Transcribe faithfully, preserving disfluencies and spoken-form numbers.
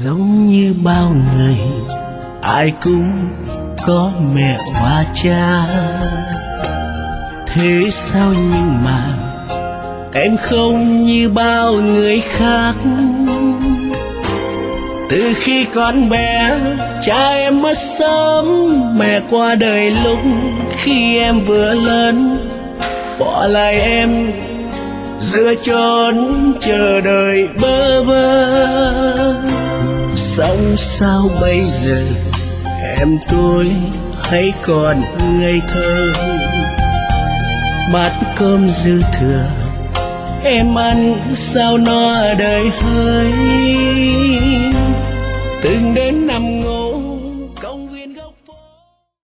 Giống như bao người, ai cũng có mẹ và cha. Thế sao nhưng mà em không như bao người khác. Từ khi còn bé, cha em mất sớm, mẹ qua đời lúc khi em vừa lớn, bỏ lại em giữa chốn chờ đợi bơ vơ. Sống sao bây giờ em tôi hay còn ngây thơ, bát cơm dư thừa em ăn sao no đời hơi. Từng đến nằm ngồi